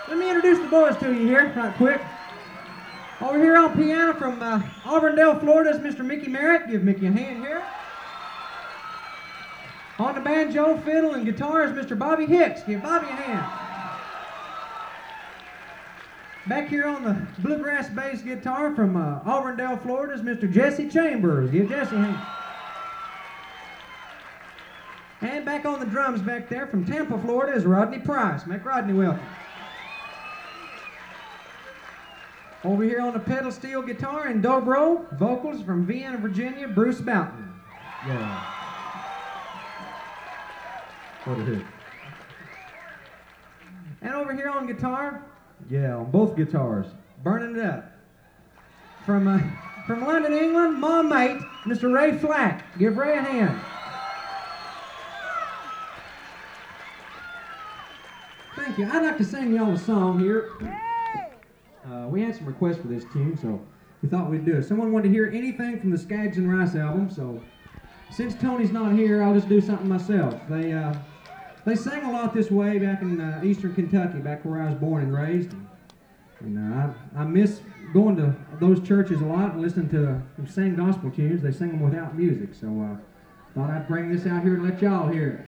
Let me introduce the boys to you here, right quick. Over here on piano from Auburndale, Florida is Mr. Mickey Merritt. Give Mickey a hand here. On the banjo, fiddle, and guitar is Mr. Bobby Hicks. Give Bobby a hand. Back here on the bluegrass bass guitar from Auburndale, Florida is Mr. Jesse Chambers. Give Jesse a hand. And back on the drums back there from Tampa, Florida is Rodney Price. Make Rodney welcome. Over here on the pedal steel guitar and dobro, vocals from Vienna, Virginia, Bruce Boughton. Yeah. What a hit. And over here on guitar, yeah, on both guitars, burning it up. From London, England, my mate, Mr. Ray Flack. Give Ray a hand. Thank you. I'd like to sing y'all a song here. We had some requests for this tune, so we thought we'd do it. Someone wanted to hear anything from the Skaggs and Rice album, so since Tony's not here, I'll just do something myself. They sang a lot this way back in eastern Kentucky, back where I was born and raised. And I miss going to those churches a lot and listening to them sing gospel tunes. They sing them without music, so thought I'd bring this out here and let y'all hear it.